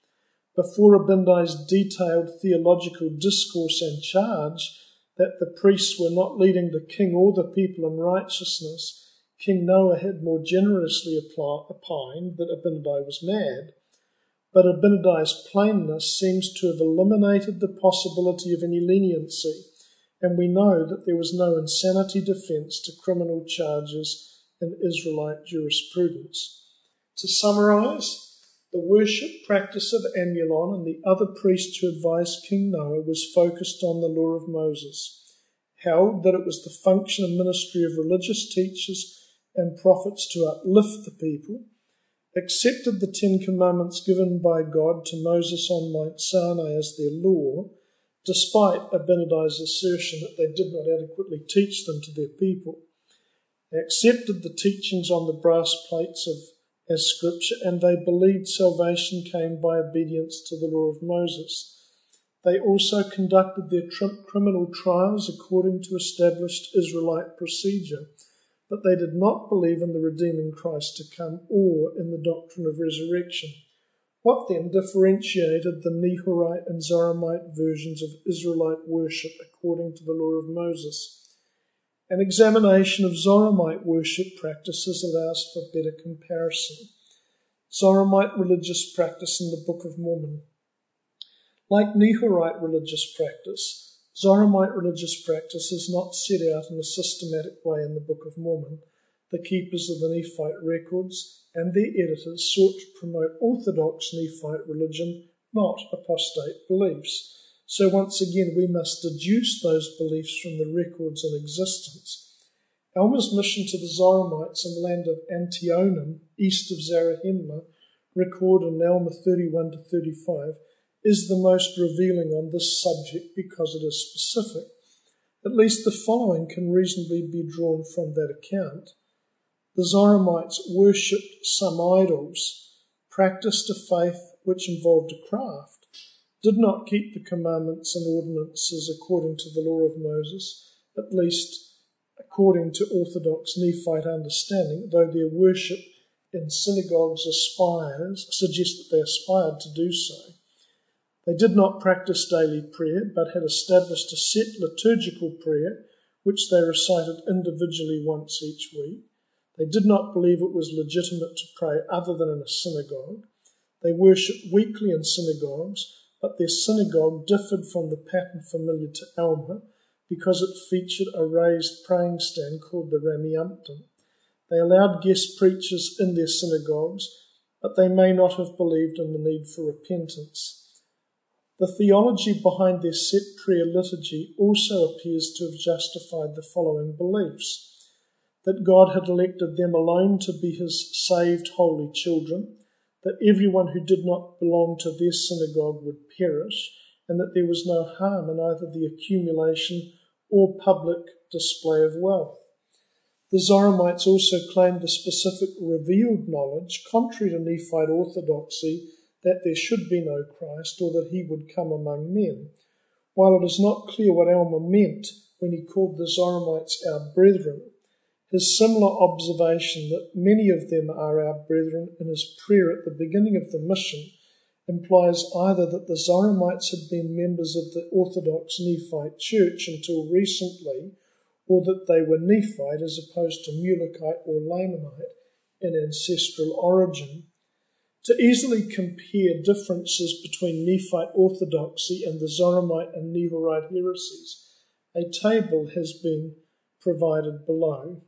Speaker 1: Before Abinadi's detailed theological discourse and charge that the priests were not leading the king or the people in righteousness, King Noah had more generously opined that Abinadi was mad. But Abinadi's plainness seems to have eliminated the possibility of any leniency, and we know that there was no insanity defense to criminal charges in Israelite jurisprudence. To summarize, the worship practice of Amulon and the other priests who advised King Noah was focused on the law of Moses, held that it was the function and ministry of religious teachers and prophets to uplift the people, accepted the 10 Commandments given by God to Moses on Mount Sinai as their law, despite Abinadi's assertion that they did not adequately teach them to their people, accepted the teachings on the brass plates as scripture, and they believed salvation came by obedience to the law of Moses. They also conducted their criminal trials according to established Israelite procedure, but they did not believe in the redeeming Christ to come or in the doctrine of resurrection. What then differentiated the Nehorite and Zoramite versions of Israelite worship according to the law of Moses? An examination of Zoramite worship practices allows for better comparison. Zoramite religious practice in the Book of Mormon. Like Nehorite religious practice, Zoromite religious practice is not set out in a systematic way in the Book of Mormon. The keepers of the Nephite records and their editors sought to promote orthodox Nephite religion, not apostate beliefs. So once again, we must deduce those beliefs from the records in existence. Alma's mission to the Zoromites in the land of Antionum, east of Zarahemla, recorded in Alma 31 to 35, is the most revealing on this subject because it is specific. At least the following can reasonably be drawn from that account. The Zoromites worshipped some idols, practiced a faith which involved a craft, did not keep the commandments and ordinances according to the law of Moses, at least according to Orthodox Nephite understanding, though their worship in synagogues suggests that they aspired to do so. They did not practice daily prayer, but had established a set liturgical prayer, which they recited individually once each week. They did not believe it was legitimate to pray other than in a synagogue. They worshipped weekly in synagogues, but their synagogue differed from the pattern familiar to Alma because it featured a raised praying stand called the Ramiumptum. They allowed guest preachers in their synagogues, but they may not have believed in the need for repentance. The theology behind their set prayer liturgy also appears to have justified the following beliefs: that God had elected them alone to be his saved holy children, that everyone who did not belong to their synagogue would perish, and that there was no harm in either the accumulation or public display of wealth. The Zoromites also claimed the specific revealed knowledge, contrary to Nephite orthodoxy, that there should be no Christ or that he would come among men. While it is not clear what Alma meant when he called the Zoromites our brethren, his similar observation that many of them are our brethren in his prayer at the beginning of the mission implies either that the Zoromites had been members of the Orthodox Nephite Church until recently, or that they were Nephite as opposed to Mulekite or Lamanite in ancestral origin. To easily compare differences between Nephite orthodoxy and the Zoromite and Nehorite heresies, a table has been provided below.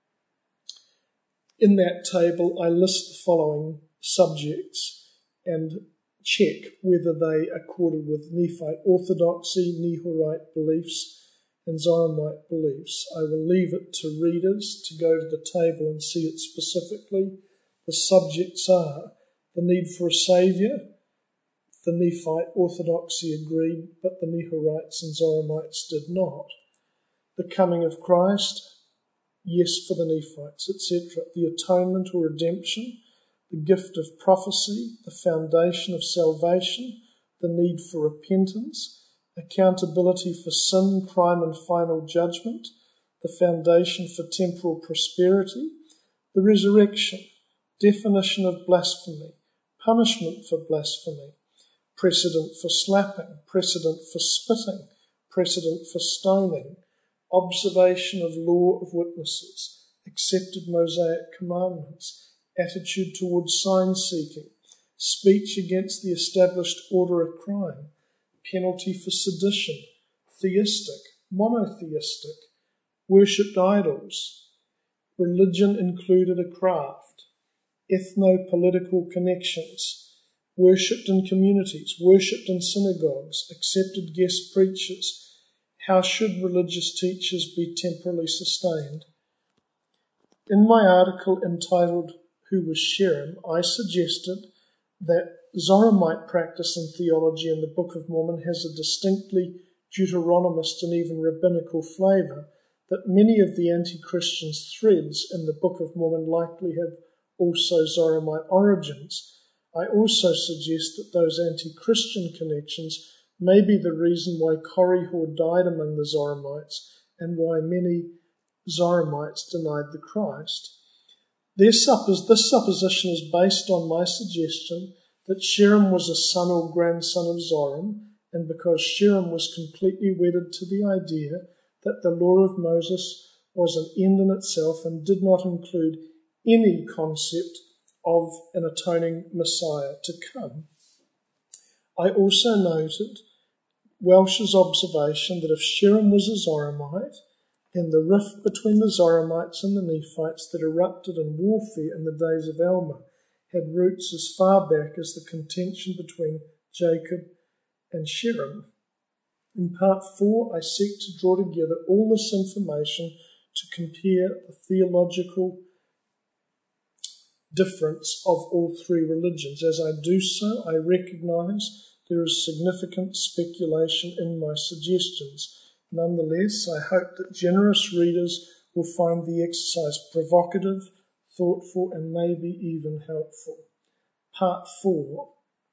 Speaker 1: In that table, I list the following subjects and check whether they accorded with Nephite orthodoxy, Nehorite beliefs, and Zoromite beliefs. I will leave it to readers to go to the table and see it specifically. The subjects are the need for a saviour. The Nephite orthodoxy agreed, but the Nehorites and Zoromites did not. The coming of Christ, yes for the Nephites, etc. The atonement or redemption, the gift of prophecy, the foundation of salvation, the need for repentance, accountability for sin, crime and final judgment, the foundation for temporal prosperity, the resurrection, definition of blasphemy, punishment for blasphemy, precedent for slapping, precedent for spitting, precedent for stoning, observation of law of witnesses, accepted Mosaic commandments, attitude towards sign-seeking, speech against the established order of crime, penalty for sedition, theistic, monotheistic, worshipped idols, religion included a craft, ethno-political connections, worshipped in communities, worshipped in synagogues, accepted guest preachers. How should religious teachers be temporally sustained? In my article entitled Who Was Sherem, I suggested that Zoromite practice and theology in the Book of Mormon has a distinctly Deuteronomist and even rabbinical flavour, that many of the anti-Christian threads in the Book of Mormon likely have also Zoromite origins. I also suggest that those anti-Christian connections may be the reason why Korihor died among the Zoromites and why many Zoromites denied the Christ. This supposition is based on my suggestion that Sherem was a son or grandson of Zoram, and because Sherem was completely wedded to the idea that the law of Moses was an end in itself and did not include any concept of an atoning Messiah to come. I also noted Welsh's observation that if Sherem was a Zoramite, and the rift between the Zoramites and the Nephites that erupted in warfare in the days of Alma had roots as far back as the contention between Jacob and Sherem. In part 4, I seek to draw together all this information to compare the theological difference of all three religions. As I do so, I recognize there is significant speculation in my suggestions. Nonetheless, I hope that generous readers will find the exercise provocative, thoughtful, and maybe even helpful. Part 4.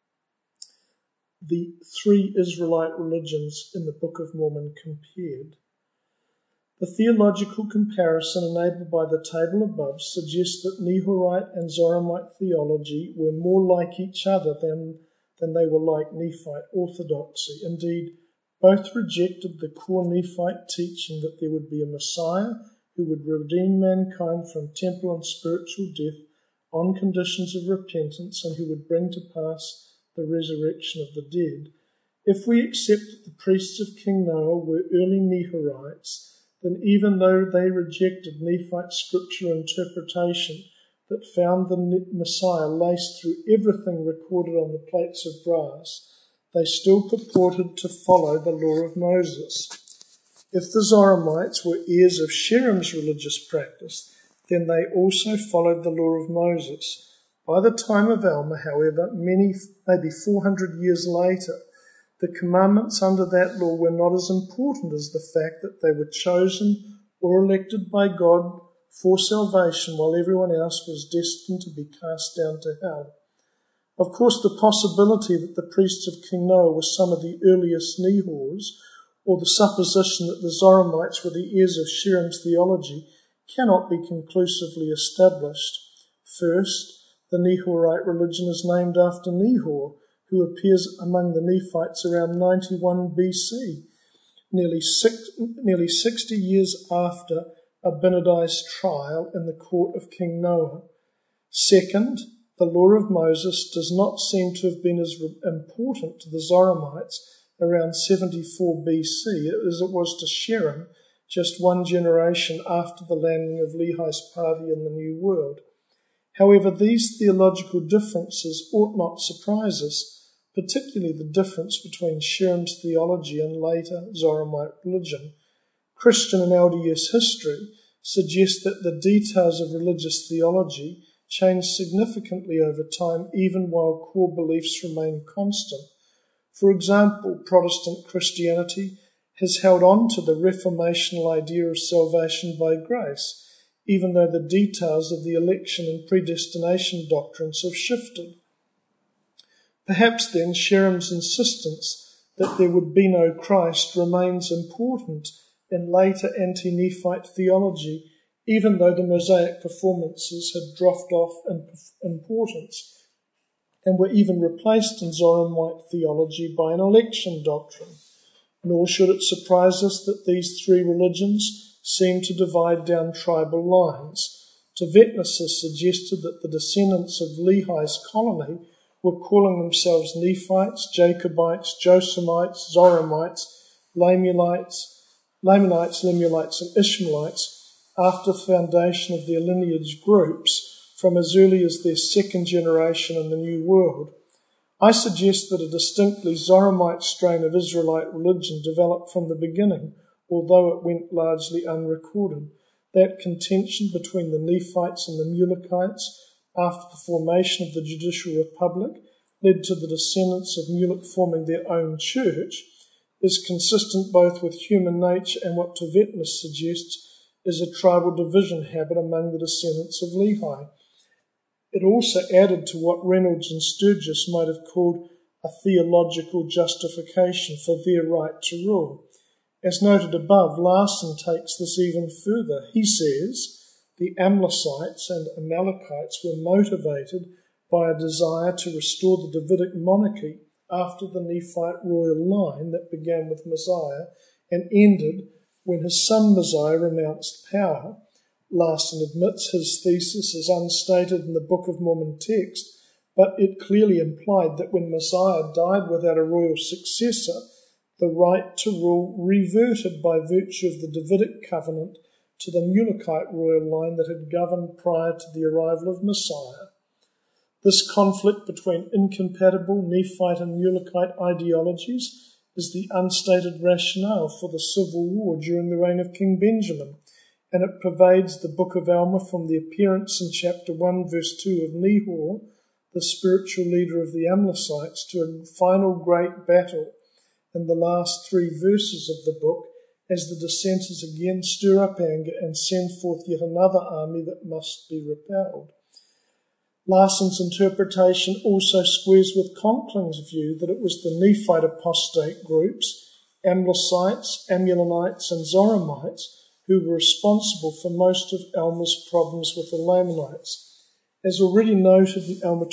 Speaker 1: The three Israelite religions in the Book of Mormon compared. The theological comparison enabled by the table above suggests that Nehorite and Zoramite theology were more like each other than they were like Nephite orthodoxy. Indeed, both rejected the core Nephite teaching that there would be a Messiah who would redeem mankind from temporal and spiritual death on conditions of repentance and who would bring to pass the resurrection of the dead. If we accept that the priests of King Noah were early Nehorites, then even though they rejected Nephite scriptural interpretation that found the Messiah laced through everything recorded on the plates of brass, they still purported to follow the law of Moses. If the Zoramites were heirs of Sherem's religious practice, then they also followed the law of Moses. By the time of Alma, however, maybe 400 years later, the commandments under that law were not as important as the fact that they were chosen or elected by God for salvation while everyone else was destined to be cast down to hell. Of course, the possibility that the priests of King Noah were some of the earliest Nehors, or the supposition that the Zoramites were the heirs of Sherem's theology, cannot be conclusively established. First, the Nehorite religion is named after Nehor, who appears among the Nephites around 91 BC, nearly 60 years after Abinadi's trial in the court of King Noah. Second, the law of Moses does not seem to have been as important to the Zoramites around 74 BC as it was to Sherem, just one generation after the landing of Lehi's party in the New World. However, these theological differences ought not surprise us, particularly the difference between Sherem's theology and later Zoramite religion. Christian and LDS history suggest that the details of religious theology change significantly over time, even while core beliefs remain constant. For example, Protestant Christianity has held on to the reformational idea of salvation by grace, even though the details of the election and predestination doctrines have shifted. Perhaps then Sherem's insistence that there would be no Christ remains important in later anti-Nephite theology, even though the Mosaic performances had dropped off in importance and were even replaced in Zoramite theology by an election doctrine. Nor should it surprise us that these three religions seem to divide down tribal lines. Tvetnes has suggested that the descendants of Lehi's colony were calling themselves Nephites, Jacobites, Josemites, Zoramites, Lamanites, Lemuelites, and Ishmaelites after the foundation of their lineage groups from as early as their second generation in the New World. I suggest that a distinctly Zoramite strain of Israelite religion developed from the beginning, although it went largely unrecorded. That contention between the Nephites and the Mulekites after the formation of the Judicial Republic led to the descendants of Mulek forming their own church is consistent both with human nature and what Tvetnes suggests is a tribal division habit among the descendants of Lehi. It also added to what Reynolds and Sturgis might have called a theological justification for their right to rule. As noted above, Larson takes this even further. He says the Amlicites and Amalekites were motivated by a desire to restore the Davidic monarchy after the Nephite royal line that began with Messiah and ended when his son Messiah renounced power. Larson admits his thesis is unstated in the Book of Mormon text, but it clearly implied that when Messiah died without a royal successor, the right to rule reverted by virtue of the Davidic covenant to the Mulekite royal line that had governed prior to the arrival of Messiah. This conflict between incompatible Nephite and Mulekite ideologies is the unstated rationale for the civil war during the reign of King Benjamin, and it pervades the Book of Alma from the appearance in chapter 1, verse 2 of Nehor, the spiritual leader of the Amlicites, to a final great battle in the last 3 verses of the book, as the dissenters again stir up anger and send forth yet another army that must be repelled. Larson's interpretation also squares with Conkling's view that it was the Nephite apostate groups, Amlicites, Amulonites, and Zoramites, who were responsible for most of Alma's problems with the Lamanites. As already noted in Alma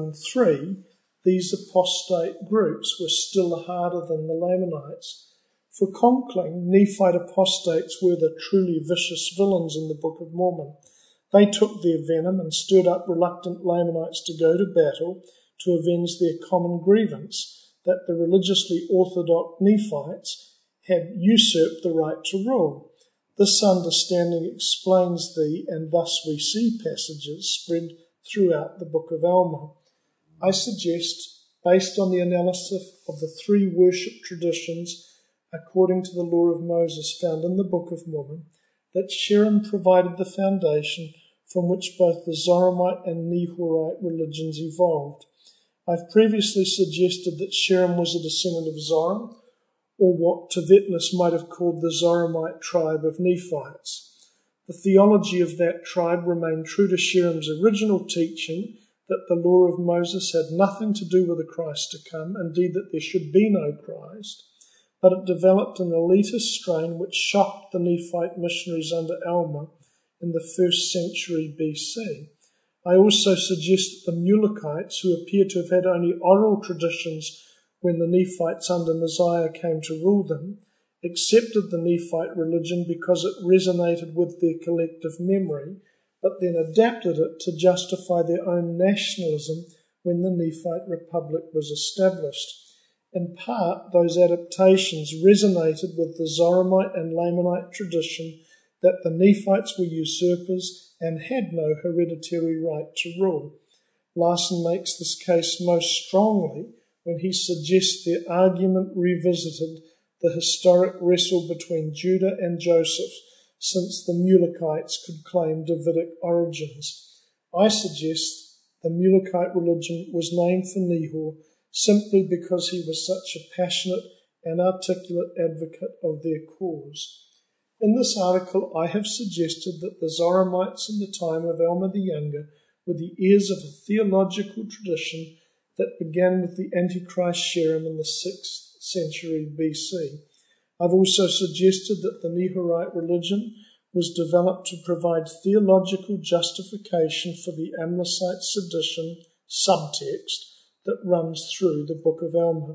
Speaker 1: 21:3, these apostate groups were still harder than the Lamanites. For Conkling, Nephite apostates were the truly vicious villains in the Book of Mormon. They took their venom and stirred up reluctant Lamanites to go to battle to avenge their common grievance, that the religiously orthodox Nephites had usurped the right to rule. This understanding explains the "and thus we see" passages spread throughout the Book of Alma. I suggest, based on the analysis of the 3 worship traditions according to the law of Moses found in the Book of Mormon, that Sherem provided the foundation from which both the Zoramite and Nehorite religions evolved. I've previously suggested that Sherem was a descendant of Zoram, or what Tvetnus might have called the Zoramite tribe of Nephites. The theology of that tribe remained true to Sherem's original teaching that the law of Moses had nothing to do with the Christ to come, indeed that there should be no Christ, but it developed an elitist strain which shocked the Nephite missionaries under Alma in the 1st century BC. I also suggest that the Mulekites, who appear to have had only oral traditions when the Nephites under Mosiah came to rule them, accepted the Nephite religion because it resonated with their collective memory, but then adapted it to justify their own nationalism when the Nephite Republic was established. In part, those adaptations resonated with the Zoramite and Lamanite tradition that the Nephites were usurpers and had no hereditary right to rule. Larson makes this case most strongly when he suggests their argument revisited the historic wrestle between Judah and Joseph, since the Mulekites could claim Davidic origins. I suggest the Mulekite religion was named for Nehor simply because he was such a passionate and articulate advocate of their cause. In this article, I have suggested that the Zoramites in the time of Alma the Younger were the heirs of a theological tradition that began with the Antichrist Sherem in the 6th century BC. I've also suggested that the Nehorite religion was developed to provide theological justification for the Amlicite sedition subtext that runs through the Book of Alma.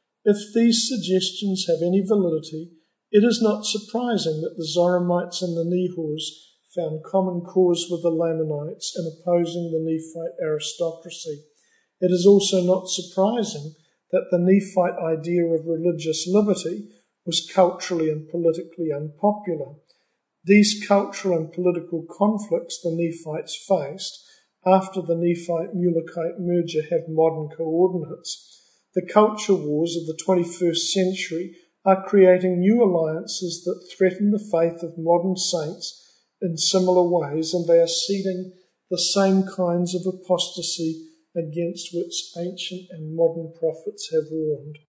Speaker 1: If these suggestions have any validity, it is not surprising that the Zoramites and the Nehors found common cause with the Lamanites in opposing the Nephite aristocracy. It is also not surprising that the Nephite idea of religious liberty was culturally and politically unpopular. These cultural and political conflicts the Nephites faced after the Nephite-Mulekite merger have modern coordinates. The culture wars of the 21st century are creating new alliances that threaten the faith of modern saints in similar ways, and they are seeding the same kinds of apostasy against which ancient and modern prophets have warned.